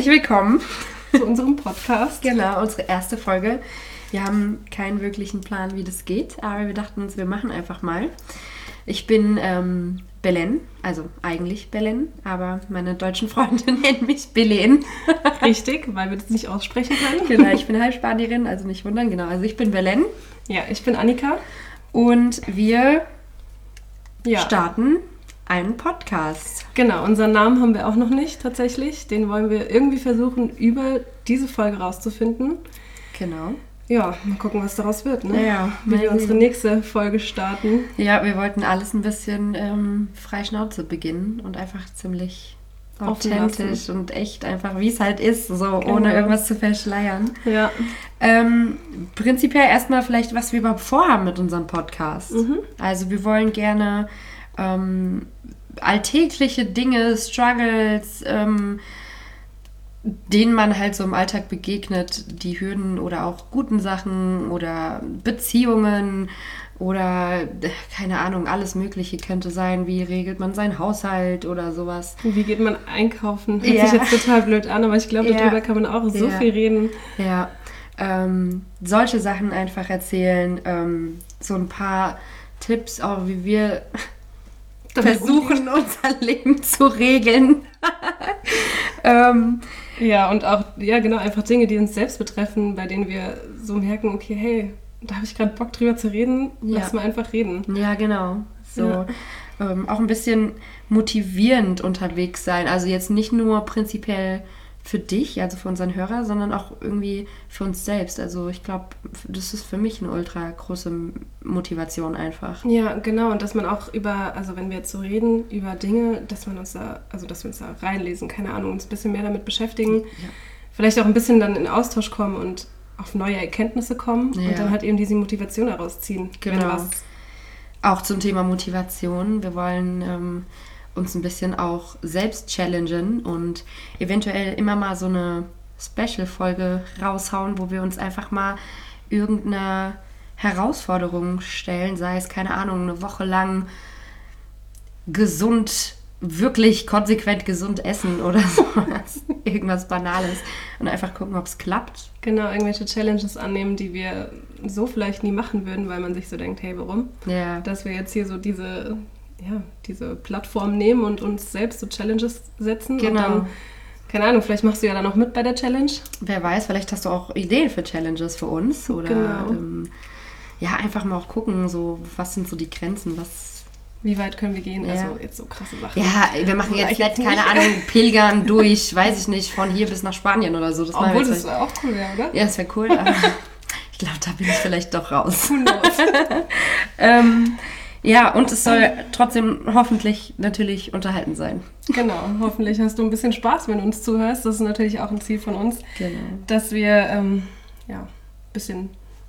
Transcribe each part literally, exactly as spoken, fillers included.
willkommen zu unserem Podcast. Genau, unsere erste Folge. Wir haben keinen wirklichen Plan, wie das geht, aber wir dachten uns, wir machen einfach mal. Ich bin ähm, Belen, also eigentlich Belen, aber meine deutschen Freunde nennen mich Belen. Richtig, weil wir das nicht aussprechen können. Genau, ich bin Halbspanierin, also nicht wundern. Genau, also ich bin Belen. Ja, ich bin Annika. Und wir ja. starten einen Podcast. Genau, unseren Namen haben wir auch noch nicht tatsächlich. Den wollen wir irgendwie versuchen, über diese Folge rauszufinden. Genau. Ja, mal gucken, was daraus wird, ne? Ja, wie wir unsere nächste Folge starten. Ja, wir wollten alles ein bisschen ähm, frei Schnauze beginnen und einfach ziemlich authentisch und echt einfach, wie es halt ist, so genau. Ohne irgendwas zu verschleiern. Ja. Ähm, prinzipiell erstmal vielleicht, was wir überhaupt vorhaben mit unserem Podcast. Mhm. Also wir wollen gerne ähm, alltägliche Dinge, Struggles, ähm, denen man halt so im Alltag begegnet, die Hürden oder auch guten Sachen oder Beziehungen oder, keine Ahnung, alles Mögliche könnte sein. Wie regelt man seinen Haushalt oder sowas? Wie geht man einkaufen? Hört ja. sich jetzt total blöd an, aber ich glaube, ja. darüber kann man auch so ja. viel reden. Ja, ähm, solche Sachen einfach erzählen. Ähm, so ein paar Tipps, auch wie wir versuchen, unser Leben zu regeln. ähm, ja, und auch, ja genau, einfach Dinge, die uns selbst betreffen, bei denen wir so merken, okay, hey, da habe ich gerade Bock drüber zu reden, ja. lass mal einfach reden. Ja, genau. So ja. ähm, auch ein bisschen motivierend unterwegs sein. Also jetzt nicht nur prinzipiell für dich, also für unseren Hörer, sondern auch irgendwie für uns selbst. Also ich glaube, das ist für mich eine ultra große Motivation einfach. Ja, genau. Und dass man auch über, also wenn wir jetzt so reden, über Dinge, dass man uns da, also dass wir uns da reinlesen, keine Ahnung, uns ein bisschen mehr damit beschäftigen. Ja. Vielleicht auch ein bisschen dann in Austausch kommen und auf neue Erkenntnisse kommen ja. und dann halt eben diese Motivation daraus ziehen. Genau. Was auch zum Thema Motivation. Wir wollen ähm, uns ein bisschen auch selbst challengen und eventuell immer mal so eine Special-Folge raushauen, wo wir uns einfach mal irgendeine Herausforderung stellen, sei es, keine Ahnung, eine Woche lang gesund, wirklich konsequent gesund essen oder sowas. Irgendwas Banales. Und einfach gucken, ob es klappt. Genau, irgendwelche Challenges annehmen, die wir so vielleicht nie machen würden, weil man sich so denkt, hey, warum? Ja. Dass wir jetzt hier so diese... ja, diese Plattform nehmen und uns selbst so Challenges setzen. Genau. Und dann, keine Ahnung, vielleicht machst du ja dann auch mit bei der Challenge. Wer weiß, vielleicht hast du auch Ideen für Challenges für uns. Oder genau. ähm, ja, einfach mal auch gucken, so, was sind so die Grenzen, was... Wie weit können wir gehen? Ja. Also jetzt so krasse Sachen. Ja, wir machen jetzt nicht, keine Ahnung, pilgern durch, weiß ich nicht, von hier bis nach Spanien oder so. Das Obwohl, das wäre auch cool, wäre, oder? Ja, das wäre cool, aber ich glaube, da bin ich vielleicht doch raus. Who knows? ähm, Ja, und es soll trotzdem hoffentlich natürlich unterhalten sein. Genau, hoffentlich hast du ein bisschen Spaß, wenn du uns zuhörst. Das ist natürlich auch ein Ziel von uns, genau. dass wir ähm, ja, ein bisschen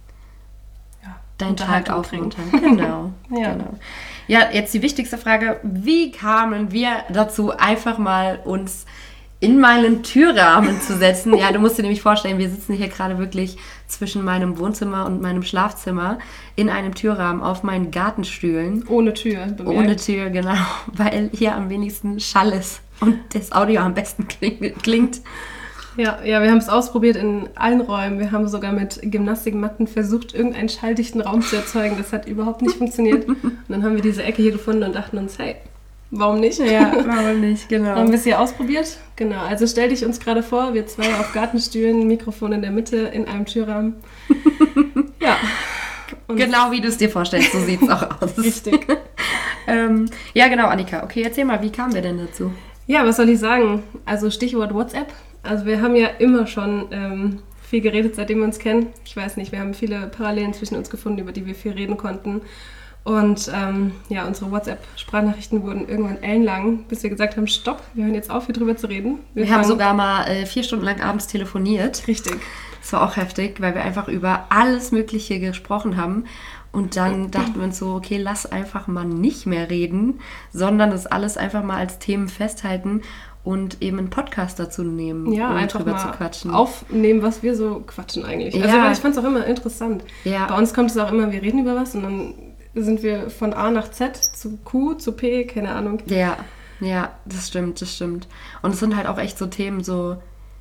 ja, deinen Tag aufmuntern. Genau, ja. genau. Ja, jetzt die wichtigste Frage. Wie kamen wir dazu, einfach mal uns in meinen Türrahmen zu setzen? Ja, du musst dir nämlich vorstellen, wir sitzen hier gerade wirklich zwischen meinem Wohnzimmer und meinem Schlafzimmer in einem Türrahmen auf meinen Gartenstühlen. Ohne Tür, bemerkt. Ohne Tür, genau, weil hier am wenigsten Schall ist und das Audio am besten klingt. Ja, ja, wir haben es ausprobiert in allen Räumen. Wir haben sogar mit Gymnastikmatten versucht, irgendeinen schalldichten Raum zu erzeugen. Das hat überhaupt nicht funktioniert. Und dann haben wir diese Ecke hier gefunden und dachten uns, hey, warum nicht? Ja, warum nicht, genau. Haben wir es hier ausprobiert? Genau, also stell dich uns gerade vor, wir zwei auf Gartenstühlen, Mikrofon in der Mitte, in einem Türrahmen. Ja. Und genau wie du es dir vorstellst, so sieht es auch aus. Richtig. ähm, ja, genau, Annika. Okay, erzähl mal, wie kamen wir denn dazu? Ja, was soll ich sagen? Also Stichwort WhatsApp. Also wir haben ja immer schon ähm, viel geredet, seitdem wir uns kennen. Ich weiß nicht, wir haben viele Parallelen zwischen uns gefunden, über die wir viel reden konnten. Und ähm, ja, unsere WhatsApp-Sprachnachrichten wurden irgendwann ellenlang, bis wir gesagt haben, stopp, wir hören jetzt auf, hier drüber zu reden. Wir, wir haben sogar mal äh, vier Stunden lang abends telefoniert. Richtig. Das war auch heftig, weil wir einfach über alles Mögliche gesprochen haben. Und dann dachten wir uns so, okay, lass einfach mal nicht mehr reden, sondern das alles einfach mal als Themen festhalten und eben einen Podcast dazu nehmen, ja, um einfach drüber mal zu quatschen. Aufnehmen, was wir so quatschen eigentlich. Ja. Also weil ich fand es auch immer interessant. Ja. Bei uns kommt es auch immer, wir reden über was und dann sind wir von A nach Z zu Q zu P, keine Ahnung. Ja, ja, das stimmt, das stimmt. Und es sind halt auch echt so Themen, so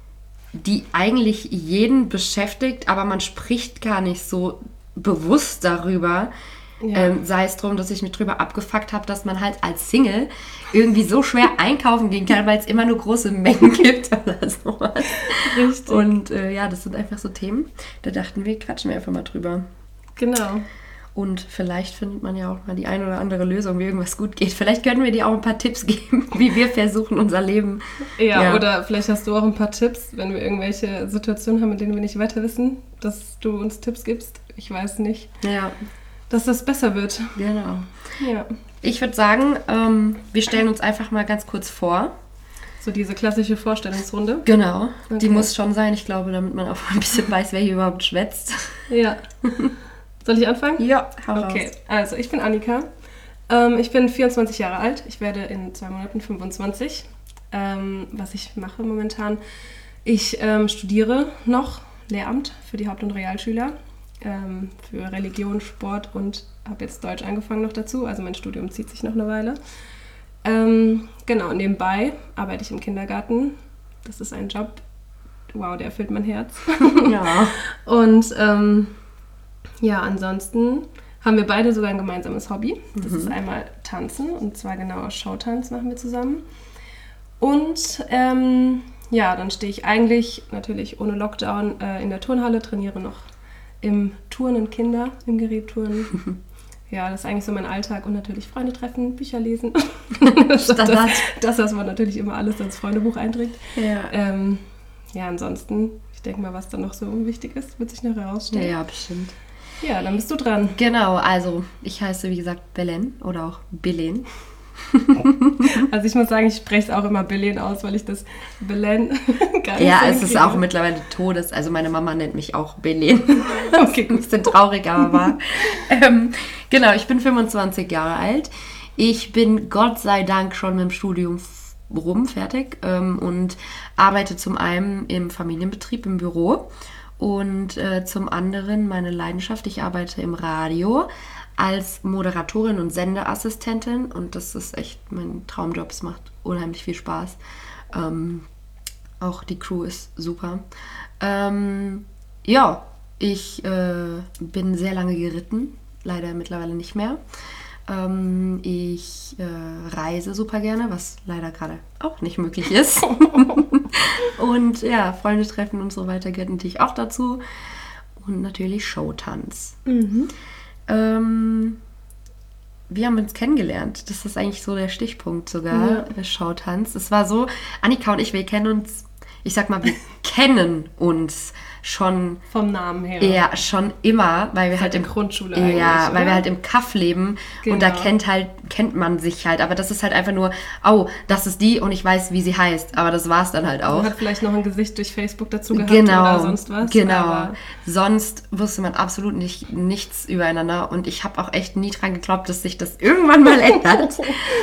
die eigentlich jeden beschäftigt, aber man spricht gar nicht so bewusst darüber. Ja. Ähm, sei es darum, dass ich mich drüber abgefuckt habe, dass man halt als Single irgendwie so schwer einkaufen gehen kann, weil es immer nur große Mengen gibt oder sowas. Richtig. Und äh, ja, das sind einfach so Themen, da dachten wir, quatschen wir einfach mal drüber. Genau. Und vielleicht findet man ja auch mal die eine oder andere Lösung, wie irgendwas gut geht. Vielleicht können wir dir auch ein paar Tipps geben, wie wir versuchen, unser Leben... Ja, ja, oder vielleicht hast du auch ein paar Tipps, wenn wir irgendwelche Situationen haben, in denen wir nicht weiter wissen, dass du uns Tipps gibst. Ich weiß nicht. Ja. Dass das besser wird. Genau. Ja. Ich würde sagen, ähm, wir stellen uns einfach mal ganz kurz vor. So diese klassische Vorstellungsrunde. Genau, okay. Die muss schon sein, ich glaube, damit man auch ein bisschen weiß, wer hier überhaupt schwätzt. Ja. Soll ich anfangen? Ja, hau Okay, raus. also ich bin Annika. Ähm, ich bin vierundzwanzig Jahre alt. Ich werde in zwei Monaten fünfundzwanzig. Ähm, was ich mache momentan, ich ähm, studiere noch Lehramt für die Haupt- und Realschüler. Ähm, für Religion, Sport und habe jetzt Deutsch angefangen noch dazu. Also mein Studium zieht sich noch eine Weile. Ähm, genau, nebenbei arbeite ich im Kindergarten. Das ist ein Job, wow, der erfüllt mein Herz. Ja. Und ähm, ja, ansonsten haben wir beide sogar ein gemeinsames Hobby. Das mhm. ist einmal Tanzen, und zwar genau Showtanz machen wir zusammen. Und ähm, ja, dann stehe ich eigentlich natürlich ohne Lockdown äh, in der Turnhalle, trainiere noch im Turnen Kinder, im Gerätturnen. Ja, das ist eigentlich so mein Alltag, und natürlich Freunde treffen, Bücher lesen. das, das, das, was man natürlich immer alles ins Freundebuch einträgt. Ja, ähm, ja ansonsten, ich denke mal, was dann noch so wichtig ist, wird sich noch herausstellen. Ja, ja, bestimmt. Ja, dann bist du dran. Genau, also ich heiße, wie gesagt, Belen oder auch Belen. Also ich muss sagen, ich spreche es auch immer Belen aus, weil ich das Belen gar nicht Ja, so es ist hinkriege. auch mittlerweile Todes. Also meine Mama nennt mich auch Belen. Okay, Ein bisschen traurig, aber wahr. ähm, genau, ich bin fünfundzwanzig Jahre alt. Ich bin Gott sei Dank schon mit dem Studium f- rum, fertig. Ähm, und arbeite zum einen im Familienbetrieb, im Büro. Und äh, zum anderen meine Leidenschaft, ich arbeite im Radio als Moderatorin und Sendeassistentin, und das ist echt mein Traumjob. Es macht unheimlich viel Spaß. Ähm, auch die Crew ist super. Ähm, ja, ich äh, bin sehr lange geritten, leider mittlerweile nicht mehr. Ähm, ich äh, reise super gerne, was leider gerade auch nicht möglich ist. Und ja, Freunde treffen und so weiter gehört natürlich auch dazu. Und natürlich Showtanz. Mhm. Ähm, wir haben uns kennengelernt. Das ist eigentlich so der Stichpunkt sogar, ja. Showtanz. Es war so, Annika und ich, wir kennen uns, ich sag mal, wir kennen uns schon... Vom Namen her. Ja, schon immer, weil wir Seit halt der im Grundschule Ja, eigentlich, weil oder? wir halt im Kaff leben, Genau. und da kennt halt kennt man sich halt, aber das ist halt einfach nur, oh, das ist die und ich weiß, wie sie heißt, aber das war's dann halt auch. Man hat vielleicht noch ein Gesicht durch Facebook dazu gehabt Genau, oder sonst was. genau. Aber Sonst wusste man absolut nicht, nichts übereinander, und ich habe auch echt nie dran geglaubt, dass sich das irgendwann mal ändert.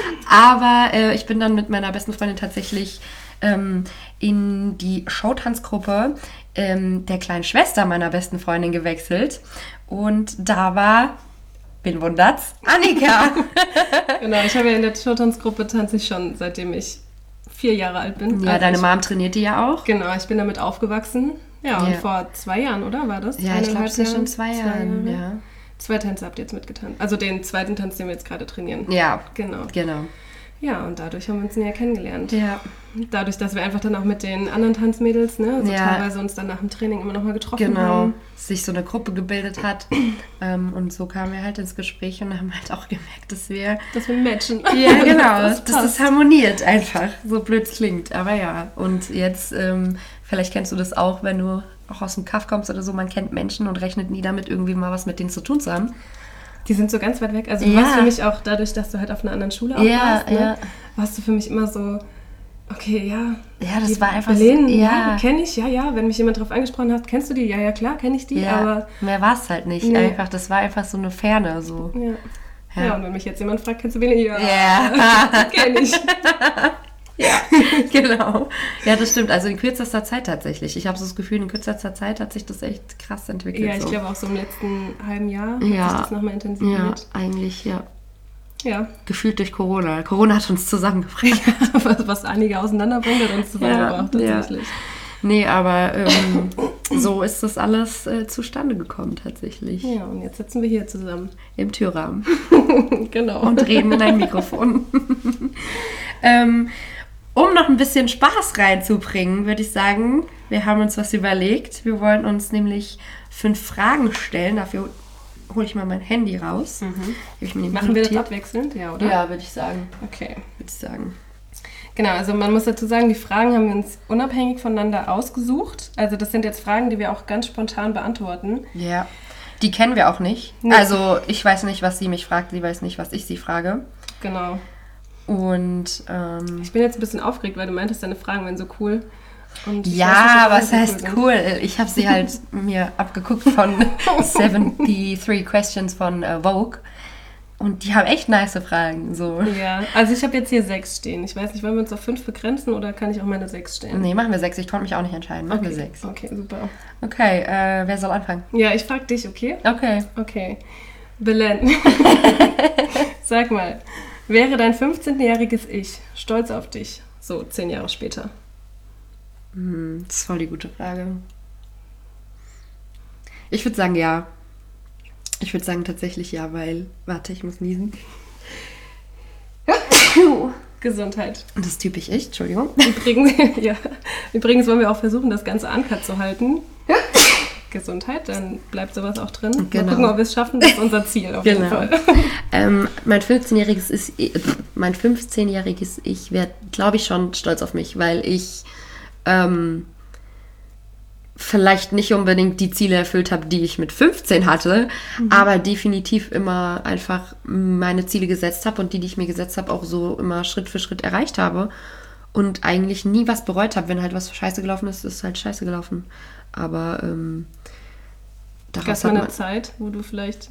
Aber äh, ich bin dann mit meiner besten Freundin tatsächlich ähm, in die Showtanzgruppe ähm, der kleinen Schwester meiner besten Freundin gewechselt, und da war, wen wundert's, Annika. genau, ich habe ja in der Showtanzgruppe tanze ich schon, seitdem ich vier Jahre alt bin. Ja, Also deine ich, Mom trainiert die ja auch. Genau, ich bin damit aufgewachsen. Ja, und Ja. vor zwei Jahren, oder? War das? Ja, ich glaube, Eineinhalb es ist schon Jahren? zwei Jahren. Jahre. Ja. Zwei Tänze habt ihr jetzt mitgetanzt. Also den zweiten Tanz, den wir jetzt gerade trainieren. ja, Genau. genau. Ja, und dadurch haben wir uns näher kennengelernt. Ja. Dadurch, dass wir einfach dann auch mit den anderen Tanzmädels, ne, so Ja. teilweise uns dann nach dem Training immer noch mal getroffen Genau, haben. sich so eine Gruppe gebildet hat. ähm, und so kamen wir halt ins Gespräch und haben halt auch gemerkt, dass wir... Dass wir matchen. Ja, genau, das dass das harmoniert einfach. So blöd es klingt, aber ja. Und jetzt, ähm, vielleicht kennst du das auch, wenn du auch aus dem Kaff kommst oder so, man kennt Menschen und rechnet nie damit, irgendwie mal was mit denen zu tun zu haben. Die sind so ganz weit weg. Also du Ja. warst für mich auch, dadurch, dass du halt auf einer anderen Schule auch Ja, warst, ne, ja. warst du für mich immer so, okay, ja. Ja, das die war einfach so- Berlin, ja. ja, kenne ich, ja, ja. Wenn mich jemand drauf angesprochen hat, kennst du die? Ja, ja, klar, kenne ich die, Ja, aber... mehr war es halt nicht. Nee. Einfach, das war einfach so eine Ferne. So. Ja. Ja. Ja. und wenn mich jetzt jemand fragt, kennst du wen? Ja, Ja. kenne ich. Ja, genau. Ja, das stimmt. Also in kürzester Zeit tatsächlich. Ich habe so das Gefühl, in kürzester Zeit hat sich das echt krass entwickelt. Ja, ich so. glaube auch so im letzten halben Jahr Ja. hat sich das nochmal Ja, intensiviert. eigentlich, ja. Ja. Gefühlt durch Corona. Corona hat uns zusammengebracht. was, was einige auseinanderbringt, hat uns zusammengebracht, Ja, ja. tatsächlich. Nee, aber ähm, so ist das alles äh, zustande gekommen tatsächlich. Ja, und jetzt sitzen wir hier zusammen. Im Türrahmen. Genau. Und reden in ein Mikrofon. ähm, um noch ein bisschen Spaß reinzubringen, würde ich sagen, wir haben uns was überlegt. Wir wollen uns nämlich fünf Fragen stellen. Dafür hole ich mal mein Handy raus. Mhm. Ich mir Machen wir das notiert. abwechselnd? Ja, oder? Ja, würde ich sagen. Okay. Würde ich sagen. Genau, also man muss dazu sagen, die Fragen haben wir uns unabhängig voneinander ausgesucht. Also das sind jetzt Fragen, die wir auch ganz spontan beantworten. Ja. Die kennen wir auch nicht. Nee. Also ich weiß nicht, was sie mich fragt. Sie weiß nicht, was ich sie frage. Genau. Und ähm, Ich bin jetzt ein bisschen aufgeregt, weil du meintest, deine Fragen wären so cool. Und ich weiß ja, nicht, ob was sie heißt sind. cool? Ich habe sie halt mir abgeguckt von three Questions von äh, Vogue. Und die haben echt nice Fragen. So. Ja, also ich habe jetzt hier sechs stehen. Ich weiß nicht, wollen wir uns auf fünf begrenzen oder kann ich auch meine sechs stehen? Nee, machen wir sechs. Ich konnte mich auch nicht entscheiden. Machen wir sechs. Okay, super. Okay, äh, wer soll anfangen? Ja, ich frage dich, okay? Okay. Okay. Belen, sag mal, wäre dein fünfzehnjähriges Ich stolz auf dich, so zehn Jahre später? Hm, das ist voll die gute Frage. Ich würde sagen, ja. Ich würde sagen tatsächlich ja, weil... Warte, ich muss niesen. Gesundheit. Und das ist typisch ich, Entschuldigung. Übrigens, ja, übrigens wollen wir auch versuchen, das Ganze uncut zu halten. Gesundheit, dann bleibt sowas auch drin. Genau. Mal gucken, ob wir es schaffen. Das ist unser Ziel auf jeden Genau. Fall. Ähm, mein fünfzehnjähriges ist, mein fünfzehnjähriges Ich wäre, glaube ich, schon stolz auf mich, weil ich ähm, vielleicht nicht unbedingt die Ziele erfüllt habe, die ich mit fünfzehn hatte, mhm. aber definitiv immer einfach meine Ziele gesetzt habe und die, die ich mir gesetzt habe, auch so immer Schritt für Schritt erreicht habe und eigentlich nie was bereut habe. Wenn halt was scheiße gelaufen ist, ist halt scheiße gelaufen. Aber ähm, Gab es mal eine Zeit, wo du vielleicht...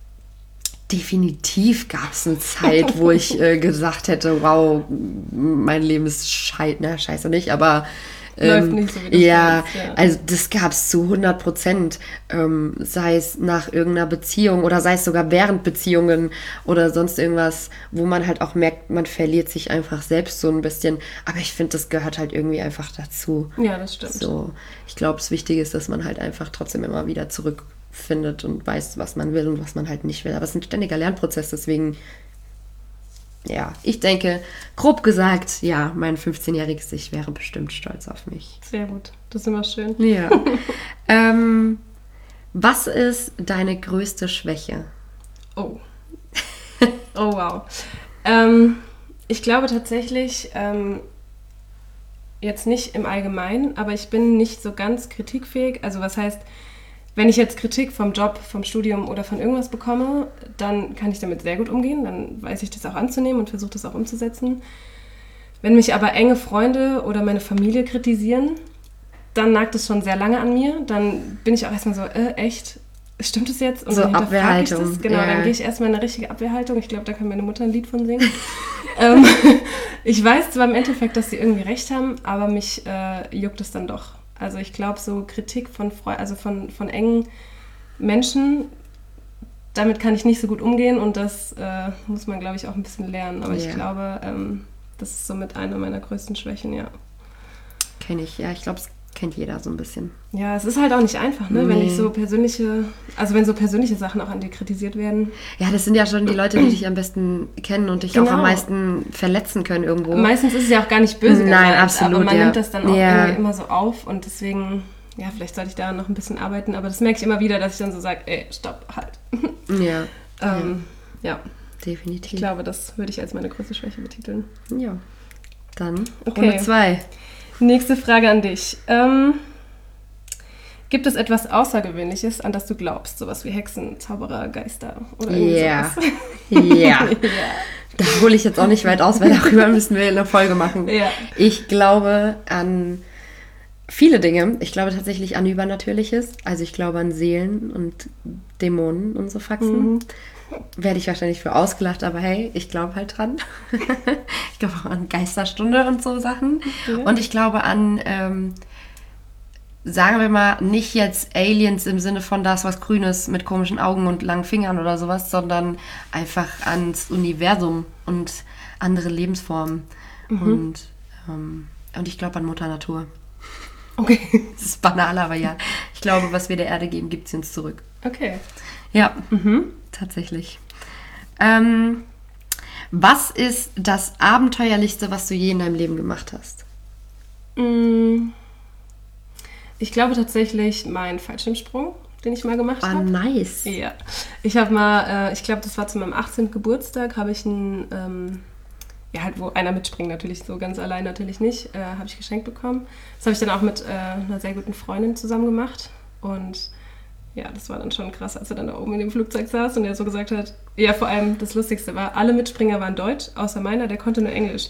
Definitiv gab es eine Zeit, wo ich äh, gesagt hätte, wow, mein Leben ist scheiße, na scheiße nicht, aber ähm, läuft nicht so, wie du ja, willst, ja, also das gab es zu hundert Prozent, ähm, sei es nach irgendeiner Beziehung oder sei es sogar während Beziehungen oder sonst irgendwas, wo man halt auch merkt, man verliert sich einfach selbst so ein bisschen, aber ich finde, das gehört halt irgendwie einfach dazu. Ja, das stimmt. So, ich glaube, das Wichtige ist, dass man halt einfach trotzdem immer wieder zurückfindet und weiß, was man will und was man halt nicht will. Aber es ist ein ständiger Lernprozess, deswegen, ja, ich denke, grob gesagt, ja, mein fünfzehnjähriges Ich wäre bestimmt stolz auf mich. Sehr gut, das ist immer schön. Ja. ähm, was ist deine größte Schwäche? Oh. Oh, wow. Ähm, ich glaube tatsächlich, ähm, jetzt nicht im Allgemeinen, aber ich bin nicht so ganz kritikfähig. Also was heißt, wenn ich jetzt Kritik vom Job, vom Studium oder von irgendwas bekomme, dann kann ich damit sehr gut umgehen. Dann weiß ich das auch anzunehmen und versuche das auch umzusetzen. Wenn mich aber enge Freunde oder meine Familie kritisieren, dann nagt es schon sehr lange an mir. Dann bin ich auch erstmal so, äh, echt? Stimmt es jetzt? Und so dann hinterfrage ich Abwehrhaltung. das. Genau, ja. Dann gehe ich erstmal in eine richtige Abwehrhaltung. Ich glaube, da kann meine Mutter ein Lied von singen. ähm, ich weiß zwar im Endeffekt, dass sie irgendwie recht haben, aber mich äh, juckt es dann doch. Also ich glaube, so Kritik von Freu- also von, von engen Menschen, damit kann ich nicht so gut umgehen und das äh, muss man, glaube ich, auch ein bisschen lernen. Aber Ja. ich glaube, ähm, das ist somit eine meiner größten Schwächen, ja. Kenne ich, ja, ich glaube, es kennt jeder so ein bisschen. Ja, es ist halt auch nicht einfach, ne? Wenn Nee. ich so persönliche, also wenn so persönliche Sachen auch an dir kritisiert werden. Ja, das sind ja schon die Leute, die dich am besten kennen und dich Genau. auch am meisten verletzen können irgendwo. Meistens ist es ja auch gar nicht böse Nein, gemeint, absolut, aber man ja. nimmt das dann auch Ja. irgendwie immer so auf und deswegen, ja, vielleicht sollte ich da noch ein bisschen arbeiten, aber das merke ich immer wieder, dass ich dann so sage, ey, stopp, halt. Ja, ähm, ja. definitiv. Ich glaube, das würde ich als meine größte Schwäche betiteln. Ja, dann Okay. Runde zwei. Nächste Frage an dich. Ähm, gibt es etwas Außergewöhnliches, an das du glaubst? Sowas wie Hexen, Zauberer, Geister oder irgendwie Ja. sowas? Ja. ja. Da hole ich jetzt auch nicht weit aus, weil darüber müssen wir eine Folge machen. Ja. Ich glaube an viele Dinge. Ich glaube tatsächlich an Übernatürliches. Also ich glaube an Seelen und Dämonen und so Faxen. Mhm. Werde ich wahrscheinlich für ausgelacht, aber hey, ich glaube halt dran. Ich glaube auch an Geisterstunde und so Sachen. Ja. Und ich glaube an, ähm, sagen wir mal, nicht jetzt Aliens im Sinne von das, was Grünes mit komischen Augen und langen Fingern oder sowas, sondern einfach ans Universum und andere Lebensformen. Mhm. Und, ähm, und ich glaube an Mutter Natur. Okay. Das ist banal, aber ja. Ich glaube, was wir der Erde geben, gibt sie uns zurück. Okay. Ja, mhm. tatsächlich. Ähm, was ist das Abenteuerlichste, was du je in deinem Leben gemacht hast? Ich glaube tatsächlich mein Fallschirmsprung, den ich mal gemacht Ah, habe. nice. Ja. Ich habe mal, äh, ich glaube, das war zu meinem achtzehnten Geburtstag, habe ich einen, ähm, ja halt, wo einer mitspringt, natürlich so ganz allein natürlich nicht, äh, habe ich geschenkt bekommen. Das habe ich dann auch mit äh, einer sehr guten Freundin zusammen gemacht. Und ja, das war dann schon krass, als er dann da oben in dem Flugzeug saß und er so gesagt hat, ja, vor allem das Lustigste war, alle Mitspringer waren Deutsch, außer meiner, der konnte nur Englisch.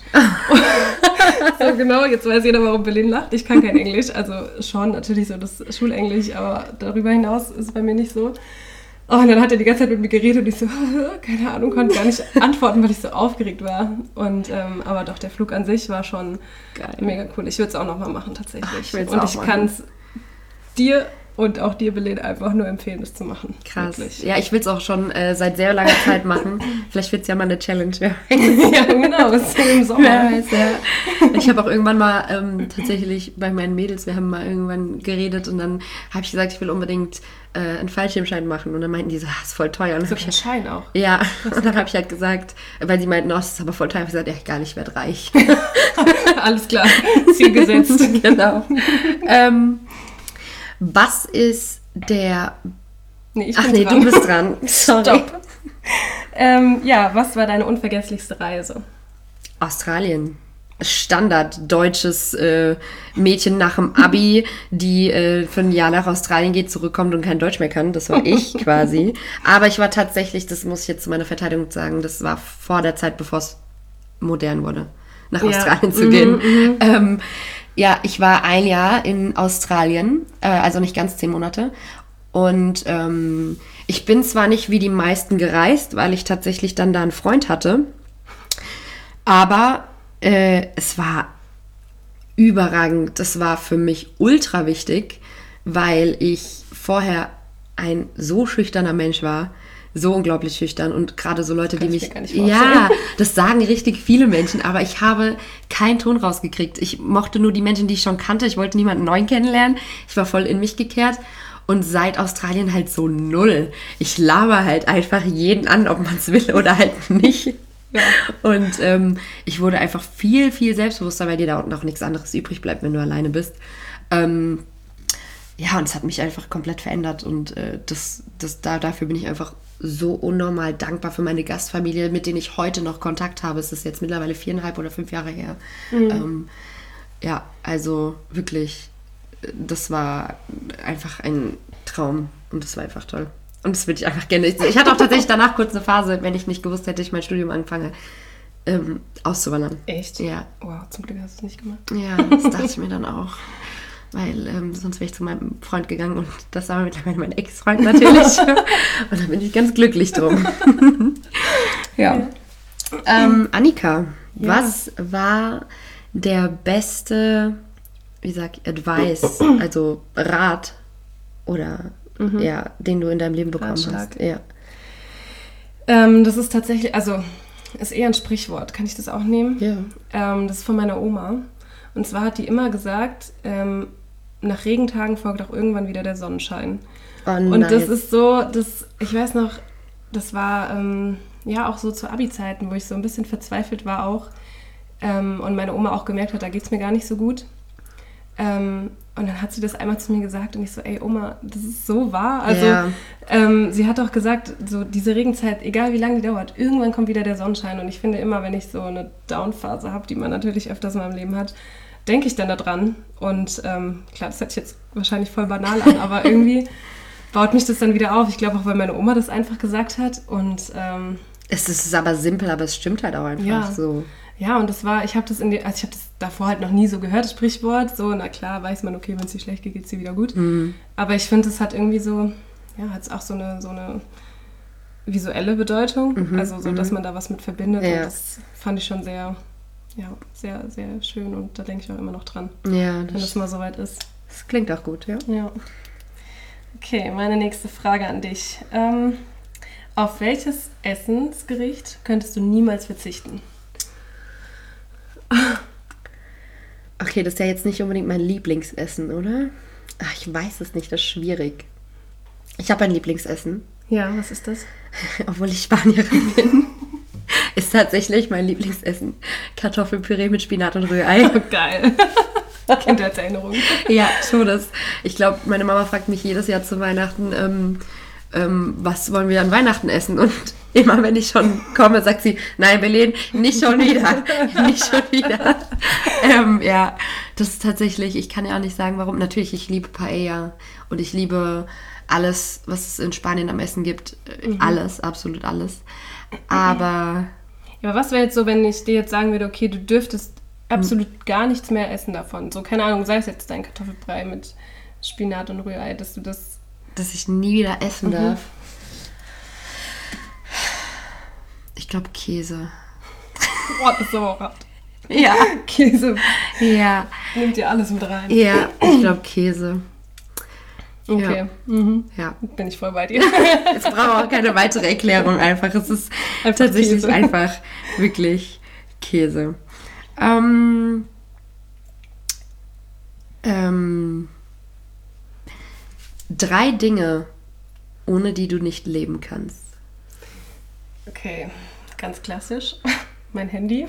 So genau, jetzt weiß jeder, warum Berlin lacht. Ich kann kein Englisch, also schon natürlich so das Schulenglisch, aber darüber hinaus ist es bei mir nicht so. Oh, und dann hat er die ganze Zeit mit mir geredet und ich so, keine Ahnung, konnte gar nicht antworten, weil ich so aufgeregt war. Und ähm, aber doch, der Flug an sich war schon Geil. Mega cool. Ich würde es auch nochmal machen, tatsächlich. Ach, ich und ich kann es dir und auch dir, Belen, einfach nur empfehlen, das zu machen. Krass. Wirklich. Ja, ich will es auch schon äh, seit sehr langer Zeit machen. Vielleicht wird es ja mal eine Challenge. Ja, genau. Das ist im Sommer. Ja, weiß, ja. Ich habe auch irgendwann mal ähm, tatsächlich bei meinen Mädels, wir haben mal irgendwann geredet und dann habe ich gesagt, ich will unbedingt äh, einen Fallschirmschein machen. Und dann meinten die so, das ist voll teuer. Und so ein ich, Schein auch? Ja, und dann habe ich halt gesagt, weil sie meinten, oh, das ist aber voll teuer. Ich habe gesagt, ja, egal, ich werde reich. Alles klar, Ziel gesetzt. Genau. ähm, was ist der... Nee, ich Ach bin nee, dran. du bist dran. Sorry. Stopp. Ähm, ja, was war deine unvergesslichste Reise? Australien. Standard deutsches äh, Mädchen nach dem Abi, die äh, für ein Jahr nach Australien geht, zurückkommt und kein Deutsch mehr kann. Das war ich quasi. Aber ich war tatsächlich, das muss ich jetzt zu meiner Verteidigung sagen, das war vor der Zeit, bevor es modern wurde, nach ja. Australien zu gehen. Mhm, ähm, ja, ich war ein Jahr in Australien, äh, also nicht ganz zehn Monate. Und ähm, ich bin zwar nicht wie die meisten gereist, weil ich tatsächlich dann da einen Freund hatte, aber äh, es war überragend. Das war für mich ultra wichtig, weil ich vorher ein so schüchterner Mensch war, so unglaublich schüchtern und gerade so Leute, Kann die mich... Mir gar nicht ja, das sagen richtig viele Menschen, aber ich habe keinen Ton rausgekriegt. Ich mochte nur die Menschen, die ich schon kannte. Ich wollte niemanden neuen kennenlernen. Ich war voll in mich gekehrt. Und seit Australien halt so null. Ich laber halt einfach jeden an, ob man es will oder halt nicht. Ja. Und ähm, ich wurde einfach viel, viel selbstbewusster, weil dir da unten auch nichts anderes übrig bleibt, wenn du alleine bist. Ähm, ja, und es hat mich einfach komplett verändert. Und äh, das, das, da, dafür bin ich einfach so unnormal dankbar für meine Gastfamilie, mit denen ich heute noch Kontakt habe. Es ist jetzt mittlerweile viereinhalb oder fünf Jahre her. Mhm. Ähm, ja, also wirklich... Das war einfach ein Traum und das war einfach toll. Und das würde ich einfach gerne. Ich hatte auch tatsächlich danach kurz eine Phase, wenn ich nicht gewusst hätte, ich mein Studium anfange, ähm, auszuwandern. Echt? Ja. Wow, zum Glück hast du es nicht gemacht. Ja, das dachte ich mir dann auch. Weil ähm, sonst wäre ich zu meinem Freund gegangen und das war mittlerweile mein Ex-Freund natürlich. Und da bin ich ganz glücklich drum. Ja. ja. Ähm, Annika, ja. Was war der beste... wie sag ich, Advice, also Rat oder mhm. ja, den du in deinem Leben bekommen Ratschlag. hast. Ja. Ähm, das ist tatsächlich, also ist eher ein Sprichwort. Kann ich das auch nehmen? Ja. Ähm, das ist von meiner Oma. Und zwar hat die immer gesagt, ähm, nach Regentagen folgt auch irgendwann wieder der Sonnenschein. Oh, und nice. das ist so, das, ich weiß noch, das war ähm, ja auch so zu Abi-Zeiten, wo ich so ein bisschen verzweifelt war auch ähm, und meine Oma auch gemerkt hat, da geht es mir gar nicht so gut. Ähm, und dann hat sie das einmal zu mir gesagt und ich so, ey Oma, das ist so wahr. Also ja. ähm, sie hat auch gesagt, so diese Regenzeit, egal wie lange die dauert, irgendwann kommt wieder der Sonnenschein. Und ich finde immer, wenn ich so eine Down-Phase habe, die man natürlich öfters in meinem Leben hat, denke ich dann da dran. Und ähm, klar, das hört sich jetzt wahrscheinlich voll banal an, aber irgendwie baut mich das dann wieder auf. Ich glaube auch, weil meine Oma das einfach gesagt hat. Und ähm, es ist aber simpel, aber es stimmt halt auch einfach ja. so. Ja, und das war, ich habe das in die, also ich habe das davor halt noch nie so gehört, das Sprichwort. So, na klar, weiß man, okay, wenn es dir schlecht geht, geht es dir wieder gut. Mhm. Aber ich finde, es hat irgendwie so, ja, hat es auch so eine, so eine visuelle Bedeutung. Mhm. Also so, dass man da was mit verbindet. Ja. Und das fand ich schon sehr, ja, sehr, sehr schön. Und da denke ich auch immer noch dran. Ja, das wenn das mal soweit ist. Das klingt auch gut, ja. Ja. Okay, meine nächste Frage an dich. Ähm, auf welches Essensgericht könntest du niemals verzichten? Okay, das ist ja jetzt nicht unbedingt mein Lieblingsessen, oder? Ach, ich weiß es nicht, das ist schwierig. Ich habe ein Lieblingsessen. Ja, was ist das? Obwohl ich Spanierin bin, ist tatsächlich mein Lieblingsessen Kartoffelpüree mit Spinat und Rührei. Oh, geil. Kindheitserinnerung. Ja, schon das. Ich glaube, meine Mama fragt mich jedes Jahr zu Weihnachten, ähm, ähm, was wollen wir an Weihnachten essen? Und immer, wenn ich schon komme, sagt sie, nein, Belen, nicht schon wieder. Nicht schon wieder. ähm, ja, das ist tatsächlich, ich kann ja auch nicht sagen, warum. Natürlich, ich liebe Paella und ich liebe alles, was es in Spanien am Essen gibt. Mhm. Alles, absolut alles. Aber... Ja, aber was wäre jetzt so, wenn ich dir jetzt sagen würde, okay, du dürftest absolut mhm. gar nichts mehr essen davon? So, keine Ahnung, sei es jetzt dein Kartoffelbrei mit Spinat und Rührei, dass du das... Dass ich nie wieder essen mhm. darf. Ich glaube Käse. Boah, das ist aber auch hart. Ja. Käse. Ja. Nimmt dir alles mit rein. Ja, ich glaube Käse. Okay. Ja. Mhm. Ja. Bin ich voll bei dir. Es braucht auch keine weitere Erklärung einfach. Es ist einfach tatsächlich Käse. Einfach wirklich Käse. Ähm, ähm, drei Dinge, ohne die du nicht leben kannst. Okay, ganz klassisch. Mein Handy.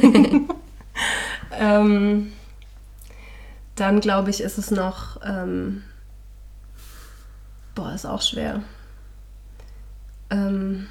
ähm, dann glaube ich, ist es noch... Ähm, boah, ist auch schwer. Ähm,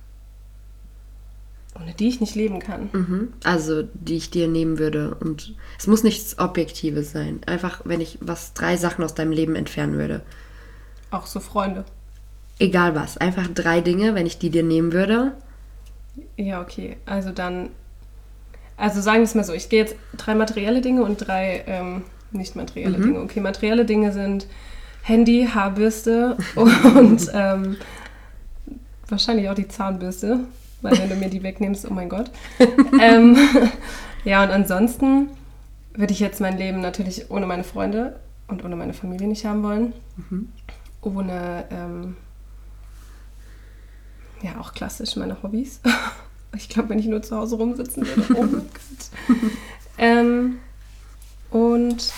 ohne die ich nicht leben kann. Mhm. Also, die ich dir nehmen würde. Und es muss nichts Objektives sein. Einfach, wenn ich was, drei Sachen aus deinem Leben entfernen würde. Auch so Freunde. Egal was. Einfach drei Dinge, wenn ich die dir nehmen würde. Ja, okay. Also dann, also sagen wir es mal so, ich gehe jetzt drei materielle Dinge und drei ähm, nicht materielle mhm. Dinge. Okay, materielle Dinge sind Handy, Haarbürste und ähm, wahrscheinlich auch die Zahnbürste, weil wenn du mir die wegnimmst, oh mein Gott. ähm, ja, und ansonsten würde ich jetzt mein Leben natürlich ohne meine Freunde und ohne meine Familie nicht haben wollen. Mhm. Ohne, ähm, ja, auch klassisch meine Hobbys. Ich glaube, wenn ich nur zu Hause rumsitzen würde, oh mein Gott. ähm, und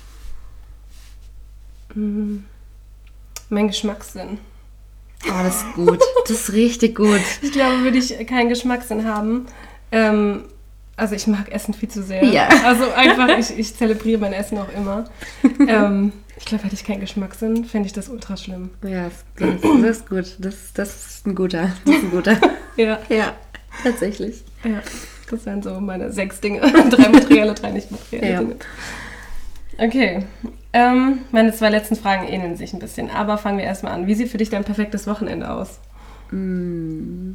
mh, mein Geschmackssinn. Oh, das ist gut. Das ist richtig gut. Ich glaube, würde ich keinen Geschmackssinn haben. Ähm, also ich mag Essen viel zu sehr. Ja. Also einfach, ich, ich zelebriere mein Essen auch immer. ähm, ich glaube, hätte ich keinen Geschmackssinn, fände ich das ultra schlimm. Ja, das, das ist gut. Das, das ist ein guter. Das ist ein guter. Ja. Ja, tatsächlich. Ja, das wären so meine sechs Dinge. Drei materielle, drei nicht materielle ja. Dinge. Okay. Ähm, meine zwei letzten Fragen ähneln sich ein bisschen, aber fangen wir erstmal an. Wie sieht für dich dein perfektes Wochenende aus? Mm.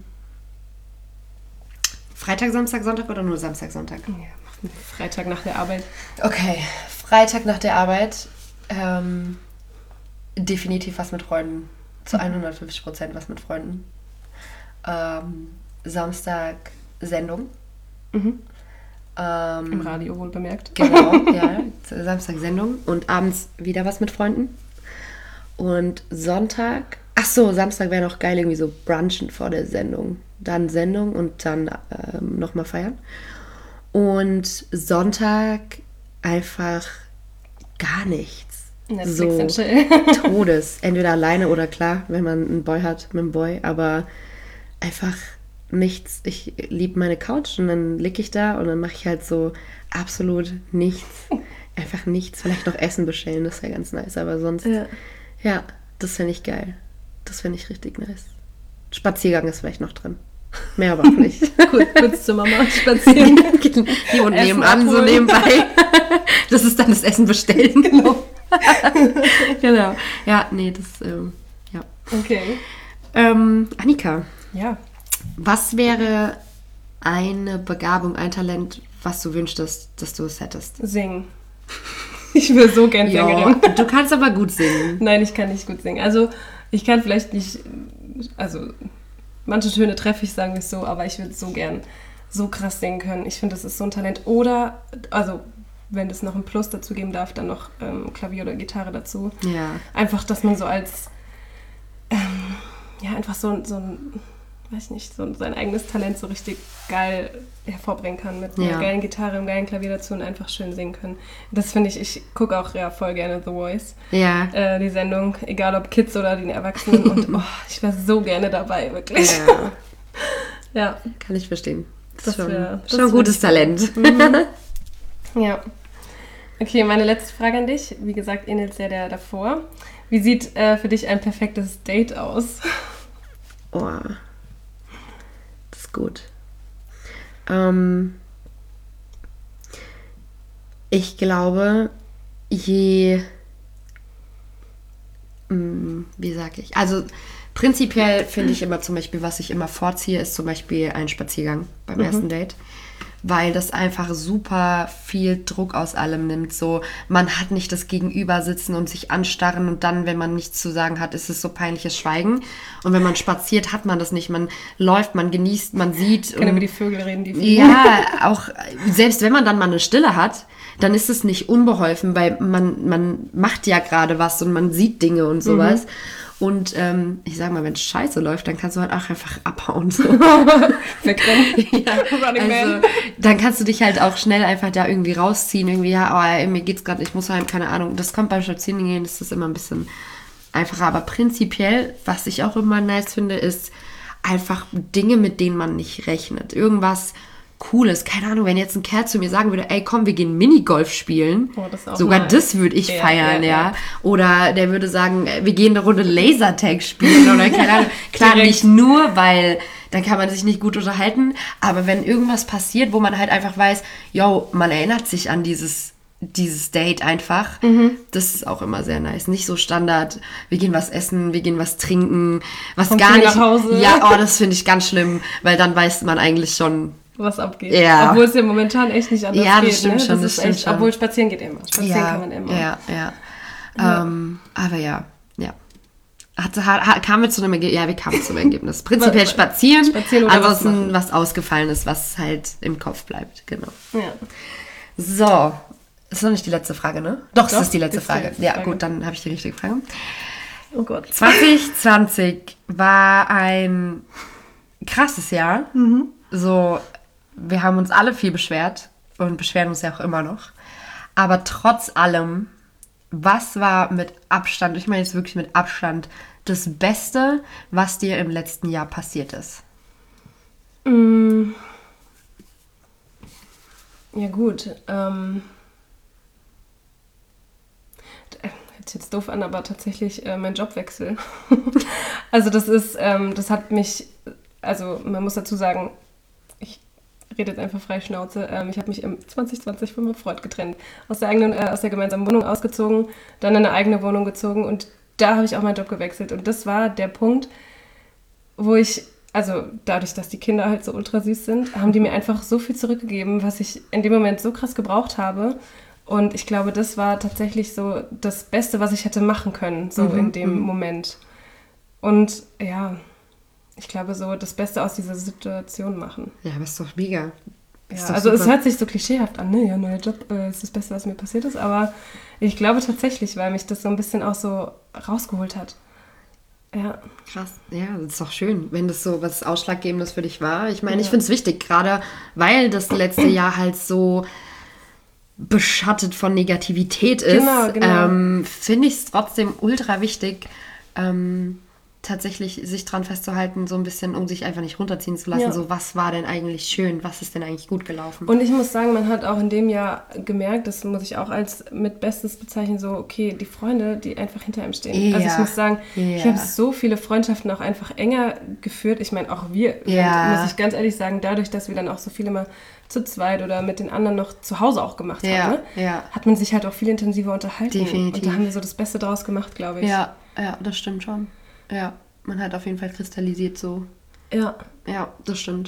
Freitag, Samstag, Sonntag oder nur Samstag, Sonntag? Ja, Freitag nach der Arbeit. Okay, Freitag nach der Arbeit ähm, definitiv was mit Freunden. Zu hundertfünfzig Prozent was mit Freunden. Ähm, Samstag Sendung. Mhm. Ähm, Im Radio wohl bemerkt. Genau, ja. Samstag Sendung und abends wieder was mit Freunden. Und Sonntag, ach so, Samstag wäre noch geil, irgendwie so brunchen vor der Sendung. Dann Sendung und dann ähm, nochmal feiern. Und Sonntag einfach gar nichts. Netflix so and chill. Todes. Entweder alleine oder klar, wenn man einen Boy hat, mit einem Boy. Aber einfach nichts. Ich liebe meine Couch und dann liege ich da und dann mache ich halt so absolut nichts. Einfach nichts. Vielleicht noch Essen bestellen, das wäre ganz nice. Aber sonst, ja, ja das fände ich geil. Das finde ich richtig nice. Spaziergang ist vielleicht noch drin. Mehr aber auch nicht. Kurz, kurz zur Mama spazieren. Hier und Essen nebenan, abholen. So nebenbei. Das ist dann das Essen bestellen. Genau. Genau. Ja, nee, das, ähm, ja. Okay. Ähm, Annika. Ja. Was wäre eine Begabung, ein Talent, was du wünschtest, dass du es hättest? Singen. Ich will so gern Sängerin. Du kannst aber gut singen. Nein, ich kann nicht gut singen. Also, ich kann vielleicht nicht, also, manche Töne treffe ich, sagen wir es so, aber ich würde so gern so krass singen können. Ich finde, das ist so ein Talent. Oder, also, wenn es noch ein Plus dazu geben darf, dann noch ähm, Klavier oder Gitarre dazu. Ja. Einfach, dass man so als, ähm, ja, einfach so, so ein, weiß ich nicht, so sein eigenes Talent so richtig geil hervorbringen kann. Mit einer Ja. geilen Gitarre, einem geilen Klavier dazu und einfach schön singen können. Das finde ich, ich gucke auch ja voll gerne The Voice, Ja. äh, die Sendung, egal ob Kids oder die Erwachsenen. Und oh, ich wäre so gerne dabei, wirklich. Ja. Ja, Kann ich verstehen. Das, Das ist schon, wär- das schon ein wär gutes ich- Talent. ja. Okay, meine letzte Frage an dich. Wie gesagt, ähnelt sehr der davor. Wie sieht äh, für dich ein perfektes Date aus? Oh, das ist gut. Ähm, ich glaube, je, mh, wie sage ich, also prinzipiell finde ich immer zum Beispiel, was ich immer vorziehe, ist zum Beispiel ein Spaziergang beim ersten Date. Weil das einfach super viel Druck aus allem nimmt. So, man hat nicht das Gegenüber sitzen und sich anstarren und dann, wenn man nichts zu sagen hat, ist es so peinliches Schweigen. Und wenn man spaziert, hat man das nicht. Man läuft, man genießt, man sieht. Ich kann und- über die Vögel reden, die fliegen. ja, auch selbst wenn man dann mal eine Stille hat, dann ist es nicht unbeholfen, weil man, man macht ja gerade was und man sieht Dinge und sowas. Und ähm, ich sag mal, wenn es scheiße läuft, dann kannst du halt auch einfach abhauen. So. Wegrennen. Ja, Running also, Man. dann kannst du dich halt auch schnell einfach da irgendwie rausziehen. Irgendwie, ja, oh, ey, mir geht's gerade, ich muss heim, keine Ahnung. Das kommt beim Spazierengehen, ist das immer ein bisschen einfacher. Aber prinzipiell, was ich auch immer nice finde, ist einfach Dinge, mit denen man nicht rechnet. Irgendwas Cooles. Keine Ahnung, wenn jetzt ein Kerl zu mir sagen würde, ey, komm, wir gehen Minigolf spielen. Oh, das ist auch Sogar nice. das würde ich Ja, feiern, ja, ja, ja. Oder der würde sagen, wir gehen eine Runde Lasertag spielen oder keine Ahnung. Klar, Direkt. nicht nur, weil dann kann man sich nicht gut unterhalten, aber wenn irgendwas passiert, wo man halt einfach weiß, yo, man erinnert sich an dieses dieses Date einfach, Mhm. das ist auch immer sehr nice. Nicht so Standard, wir gehen was essen, wir gehen was trinken, was Kommst gar du nicht. nach Hause? Ja, oh, das finde ich ganz schlimm, weil dann weiß man eigentlich schon, Was abgeht. Ja. Obwohl es ja momentan echt nicht anders Ja, das geht. stimmt ne? schon, Das das ist stimmt echt, schon. Obwohl spazieren geht immer. Spazieren ja, kann man immer. ja, ja. Ähm, aber ja, ja. Hat, hat, kamen wir zu einem Ergebnis? Ja, wir kamen zu einem Ergebnis. Prinzipiell Was- spazieren, spazieren oder was ansonsten machen. was, ausgefallen ist, was halt im Kopf bleibt. Genau. Ja. So, ist noch nicht die letzte Frage, ne? Doch, Doch, das ist die letzte ist die Frage. letzte Ja, Frage. gut, dann habe ich die richtige Frage. Oh Gott. zwanzig zwanzig war ein krasses Jahr. So, wir haben uns alle viel beschwert und beschweren uns ja auch immer noch. Aber trotz allem, was war mit Abstand, ich meine jetzt wirklich mit Abstand, das Beste, was dir im letzten Jahr passiert ist? Mm. Ja gut, ähm... hört sich jetzt doof an, aber tatsächlich äh, mein Jobwechsel. Also das ist, ähm, das hat mich, also man muss dazu sagen, ich rede jetzt einfach frei Schnauze, ähm, ich habe mich im zwanzig zwanzig von meinem Freund getrennt, aus der eigenen, äh, aus der gemeinsamen Wohnung ausgezogen, dann in eine eigene Wohnung gezogen und da habe ich auch meinen Job gewechselt und das war der Punkt, wo ich, also dadurch, dass die Kinder halt so ultra süß sind, haben die mir einfach so viel zurückgegeben, was ich in dem Moment so krass gebraucht habe. Und ich glaube, das war tatsächlich so das Beste, was ich hätte machen können, so Mhm, in dem mhm. Moment. Und ja, ich glaube, so das Beste aus dieser Situation machen. Ja, aber ist doch mega. Ist Ja, doch also es super. hört sich so klischeehaft an, ne? Ja, neuer Job äh, ist das Beste, was mir passiert ist. Aber ich glaube tatsächlich, weil mich das so ein bisschen auch so rausgeholt hat. Ja. Krass, ja, das ist doch schön, wenn das so was Ausschlaggebendes für dich war. Ich meine, ich Ja. finde es wichtig, gerade weil das letzte Jahr halt so beschattet von Negativität ist, Genau, genau. ähm, finde ich es trotzdem ultra wichtig, ähm, tatsächlich sich dran festzuhalten, so ein bisschen, um sich einfach nicht runterziehen zu lassen. Ja. So, was war denn eigentlich schön? Was ist denn eigentlich gut gelaufen? Und ich muss sagen, man hat auch in dem Jahr gemerkt, das muss ich auch als mit Bestes bezeichnen, so, okay, die Freunde, die einfach hinter ihm stehen. Ja. Also ich muss sagen, ich Ja. habe so viele Freundschaften auch einfach enger geführt. Ich meine, auch wir, Ja. sind, muss ich ganz ehrlich sagen, dadurch, dass wir dann auch so viele mal zu zweit oder mit den anderen noch zu Hause auch gemacht Ja, haben, ne? ja. hat man sich halt auch viel intensiver unterhalten. Definitiv. Und da haben wir so das Beste draus gemacht, glaube ich. Ja, ja, das stimmt schon. Ja, man hat auf jeden Fall kristallisiert so. Ja. Ja, das stimmt.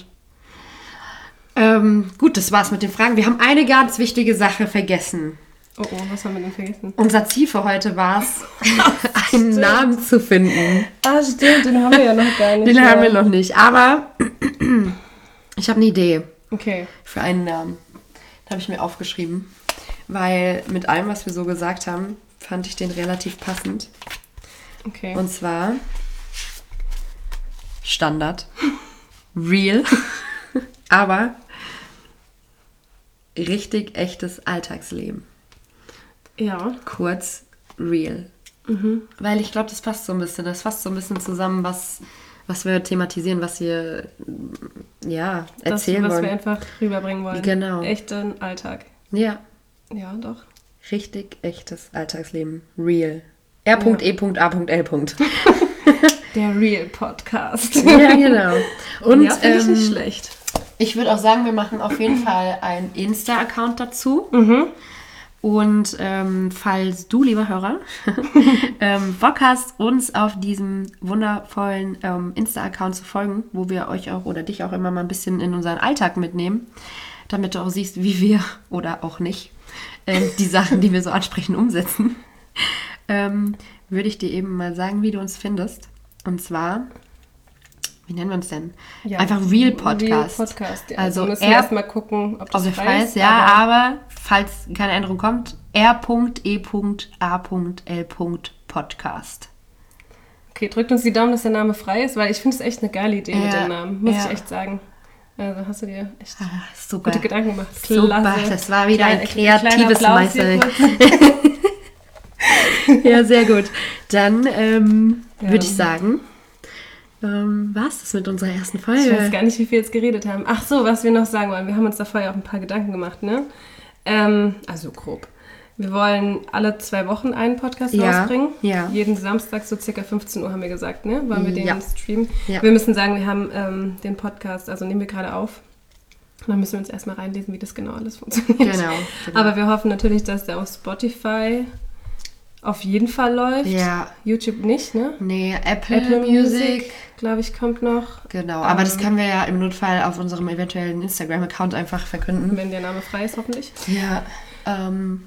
Ähm, gut, das war's mit den Fragen. Wir haben eine ganz wichtige Sache vergessen. Oh oh, was haben wir denn vergessen? Unser Ziel für heute war es, einen Namen zu finden. Ah, stimmt, den haben wir ja noch gar nicht. Den ja. haben wir noch nicht. Aber ich habe eine Idee Okay. für einen Namen. Den habe ich mir aufgeschrieben. Weil mit allem, was wir so gesagt haben, fand ich den relativ passend. Okay. Und zwar Standard. real, aber richtig echtes Alltagsleben. Ja. Kurz real. Mhm. Weil ich glaube, das passt so ein bisschen. Das fasst so ein bisschen zusammen, was, was wir thematisieren, was wir ja, erzählen das, was wollen. wir einfach rüberbringen wollen. Genau. Echten Alltag. Ja. Ja, doch. Richtig echtes Alltagsleben. Real. R E A L. Der Real Podcast. Ja, genau. Und ja, finde ich ähm, nicht schlecht. Ich würde auch sagen, wir machen auf jeden Fall einen Insta-Account dazu. Mhm. Und ähm, falls du, lieber Hörer, ähm, Bock hast, uns auf diesem wundervollen ähm, Insta-Account zu folgen, wo wir euch auch oder dich auch immer mal ein bisschen in unseren Alltag mitnehmen, damit du auch siehst, wie wir oder auch nicht ähm, die Sachen, die wir so ansprechen, umsetzen, ähm, würde ich dir eben mal sagen, wie du uns findest. Und zwar, wie nennen wir uns denn? Ja, Einfach Real Podcast. Real Podcast, ja. Also, Also müssen R- wir erstmal gucken, ob das Ob frei, frei ist. ist, ja, aber falls keine Änderung kommt, R E A L. Podcast. Okay, drückt uns die Daumen, dass der Name frei ist, weil ich finde es echt eine geile Idee Ja, mit dem Namen, muss ja. ich echt sagen. Also hast du dir echt Ah, super. gute Gedanken gemacht. Super, Klasse. das war wieder ein Kleiner- kreatives kleiner Applaus hier Meister. Ja, sehr gut. Dann ähm, Ja. würde ich sagen, ähm, war es das mit unserer ersten Ich weiß Folge. gar nicht, wie wir jetzt geredet haben. Ach so, was wir noch sagen wollen. Wir haben uns da vorher auch ein paar Gedanken gemacht, ne? Ähm, also grob. Wir wollen alle zwei Wochen einen Podcast Ja, rausbringen. ja. Jeden Samstag, so circa fünfzehn Uhr haben wir gesagt, ne? Wollen wir den Ja. streamen? Ja. Wir müssen sagen, wir haben ähm, den Podcast, also nehmen wir gerade auf. Und dann müssen wir uns erstmal reinlesen, wie das genau alles funktioniert. Genau, genau. Aber wir hoffen natürlich, dass der auf Spotify auf jeden Fall läuft. Ja. YouTube nicht, ne? Nee, Apple, Apple Music. Music, glaube ich, kommt noch. Genau, aber Ähm, das können wir ja im Notfall auf unserem eventuellen Instagram-Account einfach verkünden. Wenn der Name frei ist, hoffentlich. Ja, ähm,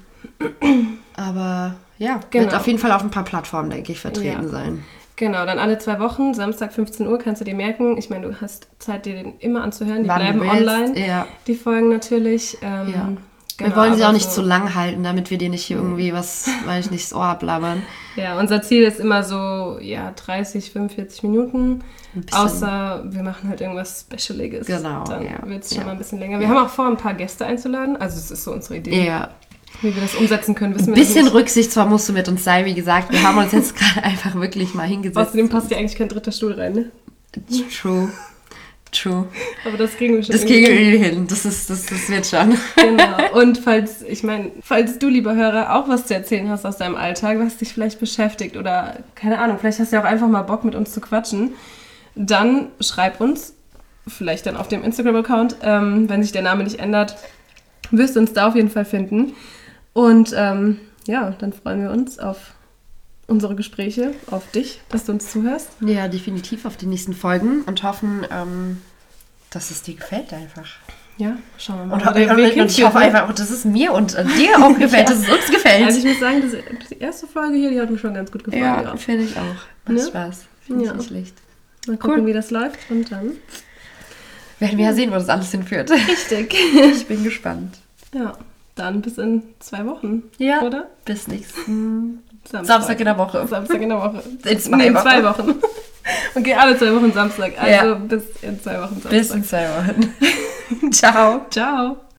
aber ja, Genau. wird auf jeden Fall auf ein paar Plattformen, denke ich, vertreten Ja. sein. Genau, dann alle zwei Wochen, Samstag fünfzehn Uhr, kannst du dir merken. Ich meine, du hast Zeit, dir den immer anzuhören. Die Wann bleiben du willst. online, Ja. die Folgen natürlich. Ähm, Ja. genau, Wir wollen sie auch aber nicht so- zu lang halten, damit wir dir nicht hier irgendwie was, weiß ich nicht, das Ohr ablabern. Ja, unser Ziel ist immer so, ja, dreißig, fünfundvierzig Minuten. Ein bisschen. Außer wir machen halt irgendwas Specialiges. Genau, Dann ja. wird es schon Ja. mal ein bisschen länger. Wir haben auch vor, ein paar Gäste einzuladen. Also es ist so unsere Idee. Ja, Wie wir das umsetzen können, wissen ein wir bisschen noch nicht. Rücksicht zwar musst du mit uns sein, wie gesagt, wir haben uns jetzt gerade einfach wirklich mal hingesetzt. Außerdem passt ja eigentlich kein dritter Stuhl rein, ne? True, true. Aber das kriegen wir schon Das irgendwie kriegen wir hin, das, ist, das, das wird schon. Genau. Und falls, ich meine, falls du, lieber Hörer, auch was zu erzählen hast aus deinem Alltag, was dich vielleicht beschäftigt oder, keine Ahnung, vielleicht hast du ja auch einfach mal Bock, mit uns zu quatschen, dann schreib uns, vielleicht dann auf dem Instagram-Account, ähm, wenn sich der Name nicht ändert, wirst du uns da auf jeden Fall finden. Und ähm, ja, dann freuen wir uns auf unsere Gespräche, auf dich, dass du uns zuhörst. Ja, definitiv auf die nächsten Folgen und hoffen, ähm, dass es dir gefällt einfach. Ja, schauen wir mal. Und, wo der und, Weg und ich hinführt, hoffe ne? einfach, dass es mir und äh, dir auch gefällt, dass es uns gefällt. Also ich muss sagen, das, die erste Folge hier, die hat mir schon ganz gut gefallen. ja, Ja. finde ich auch. Macht Ne? Spaß. Finde Ja. ich nicht schlecht. Mal gucken, Cool. wie das läuft und dann. Werden wir ja sehen, wo das alles hinführt. Richtig. Ich bin gespannt. Ja, dann bis in zwei Wochen. Ja. Oder? Bis nächsten Samstag. Samstag in der Woche. Samstag in der Woche. In zwei nee, in Wochen. zwei Wochen. Okay, alle zwei Wochen Samstag. Also Ja. bis in zwei Wochen Samstag. Bis in zwei Wochen. Ciao. Ciao.